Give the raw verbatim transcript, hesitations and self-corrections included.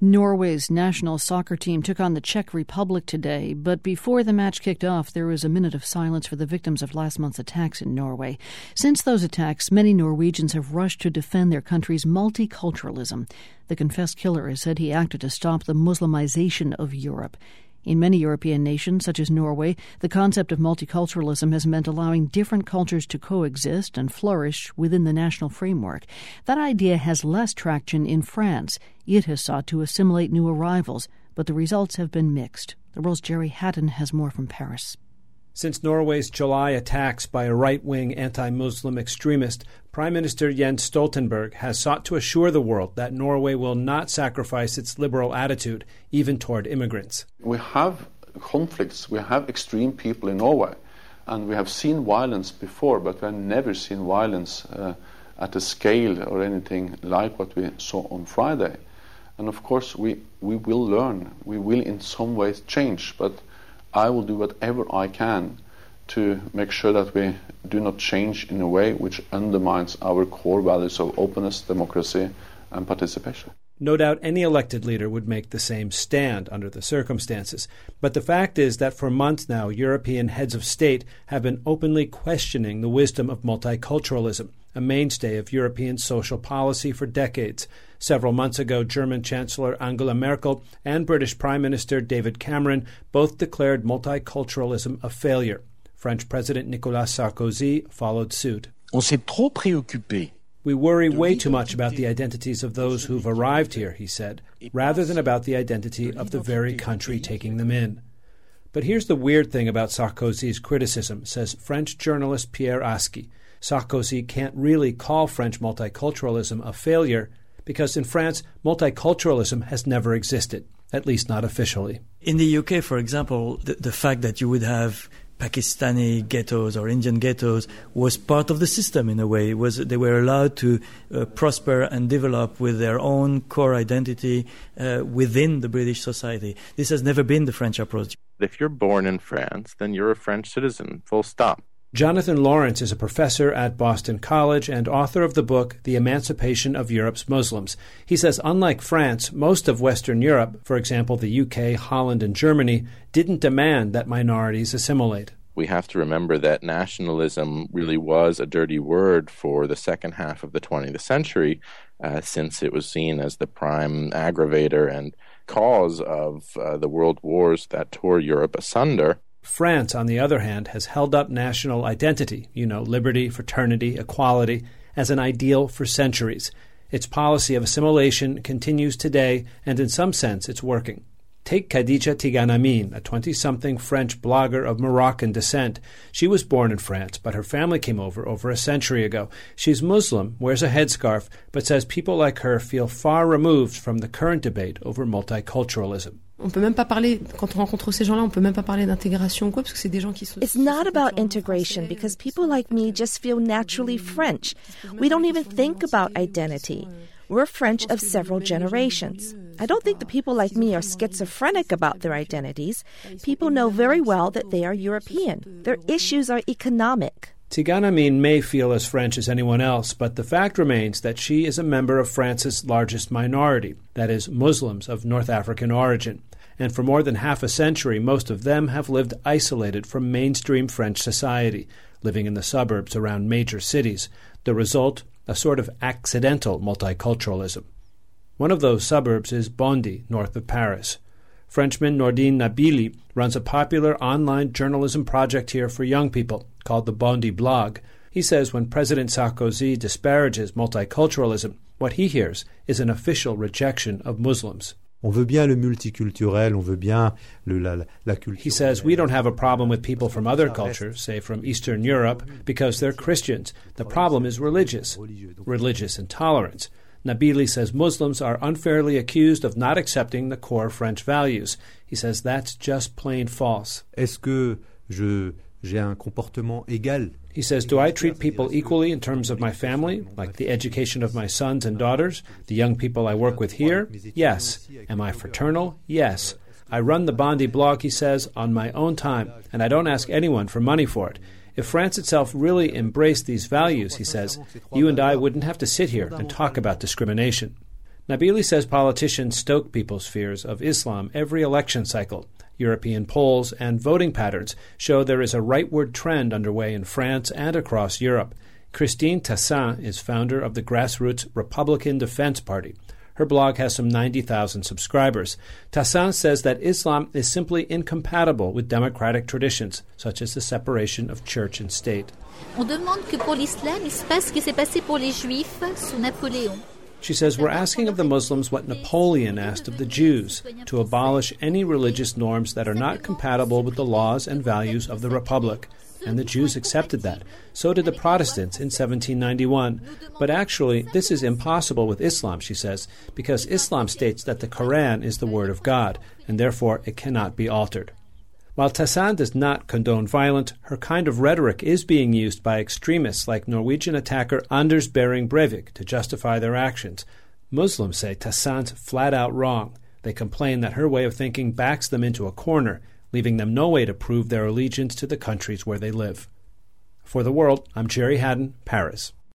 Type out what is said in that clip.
Norway's national soccer team took on the Czech Republic today, but before the match kicked off, there was a minute of silence for the victims of last month's attacks in Norway. Since those attacks, many Norwegians have rushed to defend their country's multiculturalism. The confessed killer has said he acted to stop the Muslimization of Europe. In many European nations, such as Norway, the concept of multiculturalism has meant allowing different cultures to coexist and flourish within the national framework. That idea has less traction in France. It has sought to assimilate new arrivals, but the results have been mixed. The World's Jerry Hatton has more from Paris. Since Norway's July attacks by a right-wing anti-Muslim extremist, Prime Minister Jens Stoltenberg has sought to assure the world that Norway will not sacrifice its liberal attitude, even toward immigrants. We have conflicts, we have extreme people in Norway, and we have seen violence before, but we have never seen violence uh, at a scale or anything like what we saw on Friday. And of course, we, we will learn, we will in some ways change, but I will do whatever I can to make sure that we do not change in a way which undermines our core values of openness, democracy, and participation. No doubt any elected leader would make the same stand under the circumstances. But the fact is that for months now, European heads of state have been openly questioning the wisdom of multiculturalism, a mainstay of European social policy for decades. Several months ago, German Chancellor Angela Merkel and British Prime Minister David Cameron both declared multiculturalism a failure. French President Nicolas Sarkozy followed suit. On s'est trop préoccupé. We worry way too much about the identities of those who've arrived here, he said, rather than about the identity of the very country taking them in. But here's the weird thing about Sarkozy's criticism, says French journalist Pierre Aski. Sarkozy can't really call French multiculturalism a failure because in France, multiculturalism has never existed, at least not officially. In the U K, for example, the, the fact that you would have Pakistani ghettos or Indian ghettos was part of the system in a way. It was they were allowed to uh, prosper and develop with their own core identity uh, within the British society. This has never been the French approach. If you're born in France, then you're a French citizen, full stop. Jonathan Lawrence is a professor at Boston College and author of the book The Emancipation of Europe's Muslims. He says unlike France, most of Western Europe, for example the U K, Holland, and Germany, didn't demand that minorities assimilate. We have to remember that nationalism really was a dirty word for the second half of the twentieth century, uh, since it was seen as the prime aggravator and cause of uh, the world wars that tore Europe asunder. France, on the other hand, has held up national identity, you know, liberty, fraternity, equality, as an ideal for centuries. Its policy of assimilation continues today, and in some sense it's working. Take Khadija Tigan Amin, a twenty-something French blogger of Moroccan descent. She was born in France, but her family came over over a century ago. She's Muslim, wears a headscarf, but says people like her feel far removed from the current debate over multiculturalism. On peut même pas parler, quand on rencontre ces gens-là, on peut même pas parler d'intégration ou quoi, parce que c'est des gens qui sont... It's not about integration because people like me just feel naturally French. We don't even think about identity. We're French of several generations. I don't think the people like me are schizophrenic about their identities. People know very well that they are European. Their issues are economic. Tigan Amin may feel as French as anyone else, but the fact remains that she is a member of France's largest minority, that is, Muslims of North African origin. And for more than half a century, most of them have lived isolated from mainstream French society, living in the suburbs around major cities. The result, a sort of accidental multiculturalism. One of those suburbs is Bondy, north of Paris. Frenchman Nordine Nabili runs a popular online journalism project here for young people called the Bondy Blog. He says when President Sarkozy disparages multiculturalism, what he hears is an official rejection of Muslims. On veut bien le multiculturel, on veut bien le, la, la culture. He says we don't have a problem with people from other cultures, say from Eastern Europe, because they're Christians. The problem is religious, religious intolerance. Nabili says Muslims are unfairly accused of not accepting the core French values. He says that's just plain false. Est-ce que je, j'ai un comportement égal? He says, do I treat people equally in terms of my family, like the education of my sons and daughters, the young people I work with here? Yes. Am I fraternal? Yes. I run the Bondy blog, he says, on my own time, and I don't ask anyone for money for it. If France itself really embraced these values, he says, you and I wouldn't have to sit here and talk about discrimination. Nabili says politicians stoke people's fears of Islam every election cycle. European polls and voting patterns show there is a rightward trend underway in France and across Europe. Christine Tassin is founder of the grassroots Republican Defense Party. Her blog has some ninety thousand subscribers. Tassin says that Islam is simply incompatible with democratic traditions, such as the separation of church and state. On demande que pour l'islam, il se passe ce qui s'est passé pour les juifs sous Napoléon. She says, we're asking of the Muslims what Napoleon asked of the Jews, to abolish any religious norms that are not compatible with the laws and values of the Republic. And the Jews accepted that. So did the Protestants in seventeen ninety-one. But actually, this is impossible with Islam, she says, because Islam states that the Quran is the word of God, and therefore it cannot be altered. While Tassin does not condone violence, her kind of rhetoric is being used by extremists like Norwegian attacker Anders Behring Breivik to justify their actions. Muslims say Tassin's flat out wrong. They complain that her way of thinking backs them into a corner, leaving them no way to prove their allegiance to the countries where they live. For The World, I'm Jerry Haddon, Paris.